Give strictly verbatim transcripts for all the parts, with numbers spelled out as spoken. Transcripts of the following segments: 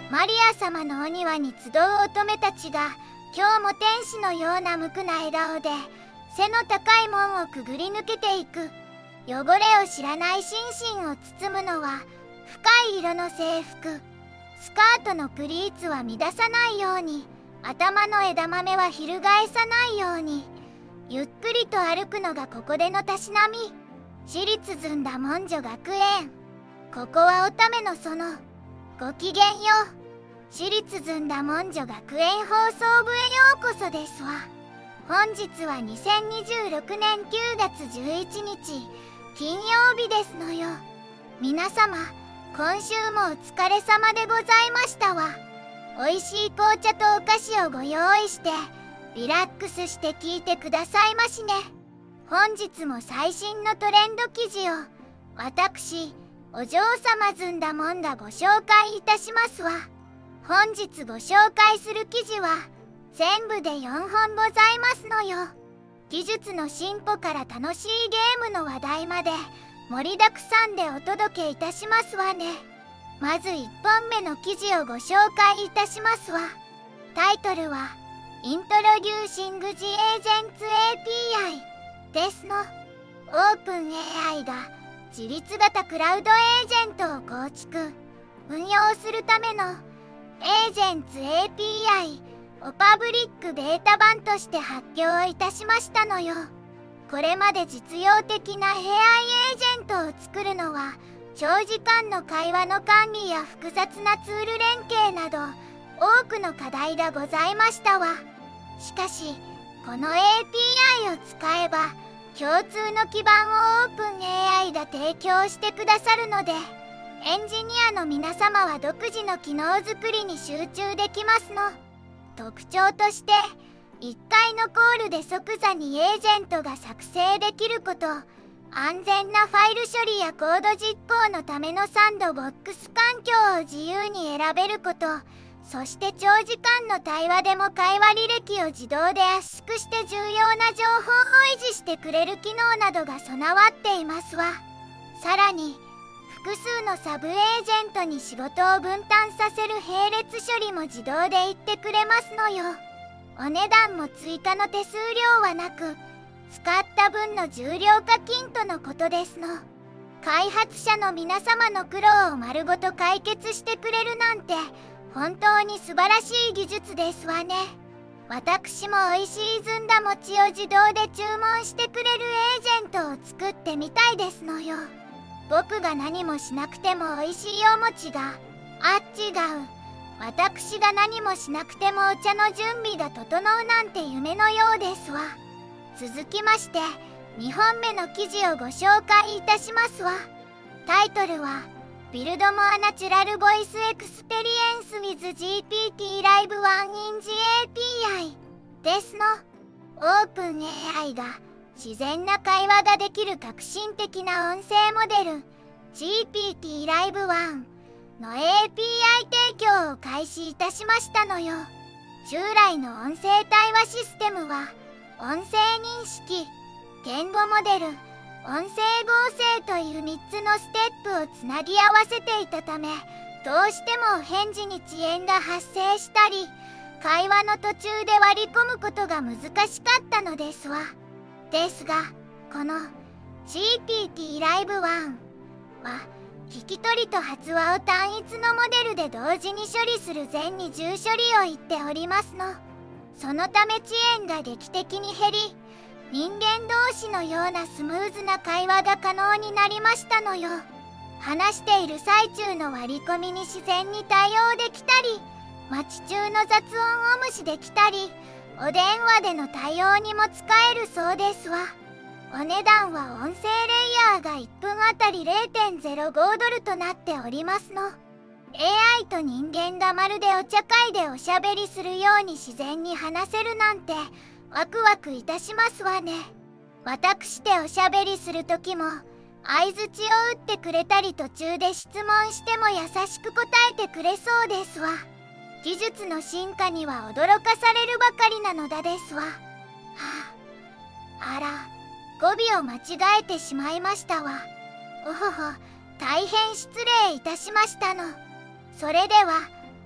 マリア様のお庭に集う乙女たちが今日も天使のような無垢な笑顔で背の高い門をくぐり抜けていく。汚れを知らない心身を包むのは深い色の制服。スカートのプリーツは乱さないように、頭の枝豆は翻さないように、ゆっくりと歩くのがここでのたしなみ。私立ずんだ文女学園。ここはおための園。ごきげんよう。私立ずんだ文女学園放送部へようこそですわ。本日はにせんにじゅうろくねんくがつじゅういちにち金曜日ですのよ。皆様、今週もお疲れ様でございましたわ。おいしい紅茶とお菓子をご用意してリラックスして聞いてくださいましね。本日も最新のトレンド記事を私お嬢様ずんだもんがご紹介いたしますわ。本日ご紹介する記事は全部でよんほんございますのよ。技術の進歩から楽しいゲームの話題まで盛りだくさんでお届けいたしますわね。まずいっぽんめの記事をご紹介いたしますわ。タイトルはイントロデューシング・ジ・エージェンツ エーピーアイ ですの。オープン エーアイ が自立型クラウドエージェントを構築運用するためのエージェンツ エーピーアイ をパブリックベータ版として発表いたしましたのよ。これまで実用的な エーアイ エージェントを作るのは長時間の会話の管理や複雑なツール連携など多くの課題がございましたわ。しかしこの エーピーアイ を使えば共通の基盤をオープン エーアイ が提供してくださるので、エンジニアの皆様は独自の機能作りに集中できますの。特徴としていっかいのコールで即座にエージェントが作成できること、安全なファイル処理やコード実行のためのサンドボックス環境を自由に選べること、そして長時間の対話でも会話履歴を自動で圧縮して重要な情報を維持してくれる機能などが備わっていますわ。さらに複数のサブエージェントに仕事を分担させる並列処理も自動で言ってくれますのよ。お値段も追加の手数料はなく、使った分の重量課金とのことですの。開発者の皆様の苦労を丸ごと解決してくれるなんて本当に素晴らしい技術ですわね。私もおいしいずんだ餅を自動で注文してくれるエージェントを作ってみたいですのよ。僕が何もしなくてもおいしいお餅が、あっ違う。私が何もしなくてもお茶の準備が整うなんて夢のようですわ。続きましてにほんめの記事をご紹介いたしますわ。タイトルはBuild More Natural Voice Experience with ジーピーティー Live ワン in ジ エーピーアイ ですの。オープン エーアイ が自然な会話ができる革新的な音声モデル ジーピーティー Live ワン の エーピーアイ 提供を開始いたしましたのよ。従来の音声対話システムは音声認識、言語モデル、音声合成というみっつのステップをつなぎ合わせていたため、どうしてもお返事に遅延が発生したり、会話の途中で割り込むことが難しかったのですわ。ですが、この ジーピーティー Live ワン は聞き取りと発話を単一のモデルで同時に処理する全二重処理を言っておりますの。そのため遅延が劇的に減り、人間同士のようなスムーズな会話が可能になりましたのよ。話している最中の割り込みに自然に対応できたり、待ち中の雑音を無視できたり、お電話での対応にも使えるそうですわ。お値段は音声レイヤーがいっぷんあたり ゼロてんゼロご ドルとなっておりますの。エーアイ と人間がまるでお茶会でおしゃべりするように自然に話せるなんてワクワクいたしますわね。私でおしゃべりするときも相づちを打ってくれたり、途中で質問しても優しく答えてくれそうですわ。技術の進化には驚かされるばかりなのだですわ。はあ、あら、語尾を間違えてしまいましたわ。おほほ、大変失礼いたしましたの。それでは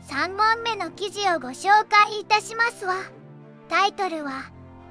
さんもんめの記事をご紹介いたしますわ。タイトルは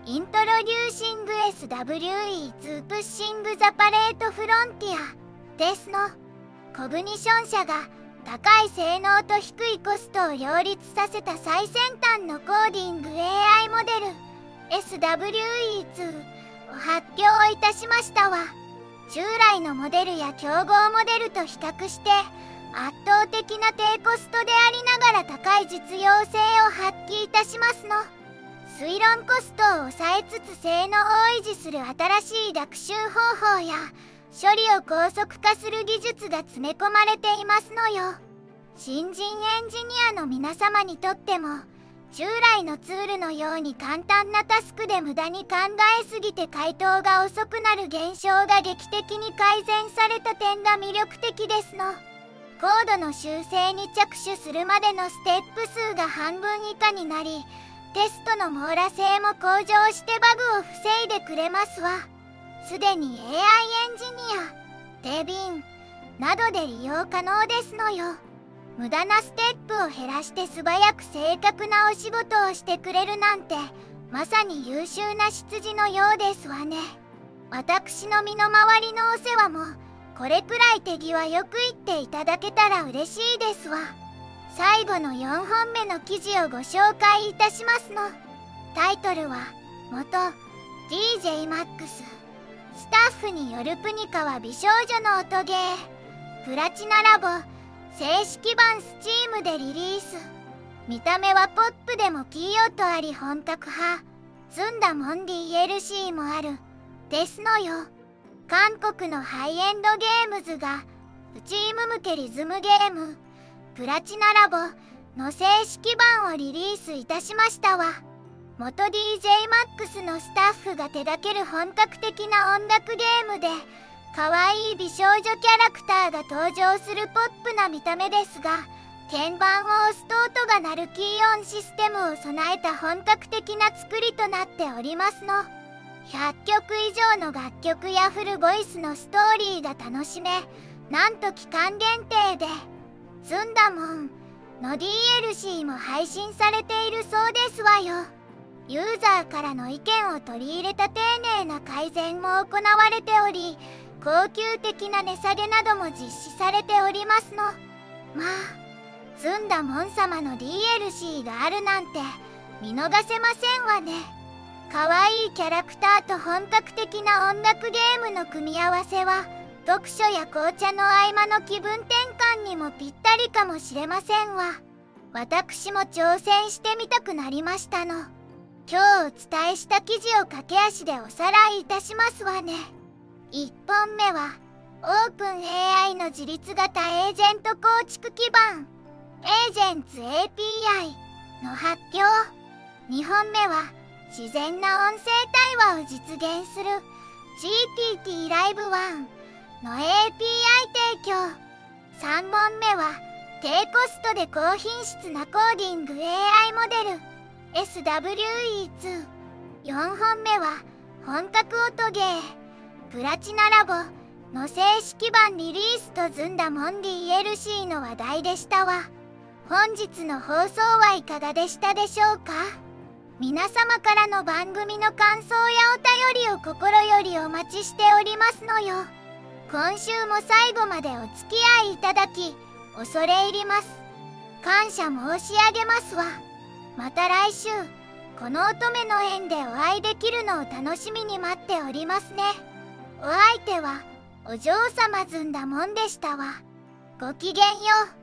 Introducing エスダブリューイー to Pushing the Palette Frontier ですの。コグニション社が高い性能と低いコストを両立させた最先端のコーディング エーアイ モデル エスダブリューイーツー を発表いたしましたわ。従来のモデルや競合モデルと比較して圧倒的な低コストでありながら高い実用性を発揮いたしますの。推論コストを抑えつつ性能を維持する新しい学習方法や処理を高速化する技術が詰め込まれていますのよ。新人エンジニアの皆様にとっても従来のツールのように簡単なタスクで無駄に考えすぎて回答が遅くなる現象が劇的に改善された点が魅力的ですの。コードの修正に着手するまでのステップ数が半分以下になり、テストの網羅性も向上してバグを防いでくれますわ。すでに エーアイ エンジニア、テビンなどで利用可能ですのよ。無駄なステップを減らして素早く正確なお仕事をしてくれるなんて、まさに優秀な執事のようですわね。私の身の回りのお世話もこれくらい手際よく言っていただけたら嬉しいですわ。最後のよんほんめの記事をご紹介いたしますの。タイトルは元 ディージェイマックス スタッフによるプニカは美少女の音ゲープラチナラボ正式版スチームでリリース。見た目はポップでもキー音あり本格派、ずんだもん ディーエルシー もあるですのよ。韓国のハイエンドゲームズがチーム向けリズムゲームプラチナラボの正式版をリリースいたしましたわ。元 ディージェイマックス のスタッフが手掛ける本格的な音楽ゲームで、可愛い美少女キャラクターが登場するポップな見た目ですが、鍵盤を押すと音が鳴るキーオンシステムを備えた本格的な作りとなっておりますの。ひゃっきょく以上の楽曲やフルボイスのストーリーが楽しめ、なんと期間限定でずんだもんの ディーエルシー も配信されているそうですわよ。ユーザーからの意見を取り入れた丁寧な改善も行われており、高級的な値下げなども実施されておりますの。まあ、ずんだもん様の ディーエルシー があるなんて見逃せませんわね。可愛いキャラクターと本格的な音楽ゲームの組み合わせは、読書や紅茶の合間の気分転換にもぴったりかもしれませんわ。私も挑戦してみたくなりましたの。今日お伝えした記事を駆け足でおさらいいたしますわね。いっぽんめはオープン エーアイ の自律型エージェント構築基盤エージェンツ エーピーアイ の発表。にほんめは自然な音声対話を実現する ジーピーティー ライブワンの エーピーアイ 提供。さんぼんめは低コストで高品質なコーディング エーアイ モデル エスダブリューイーツー。よんほんめは本格音ゲープラチナラボの正式版リリースとずんだもん ディーエルシー の話題でしたわ。本日の放送はいかがでしたでしょうか。皆様からの番組の感想やお便りを心よりお待ちしておりますのよ。今週も最後までお付き合いいただき恐れ入ります。感謝申し上げますわ。また来週この乙女の縁でお会いできるのを楽しみに待っておりますね。お相手はお嬢様ずんだもんでしたわ。ごきげんよう。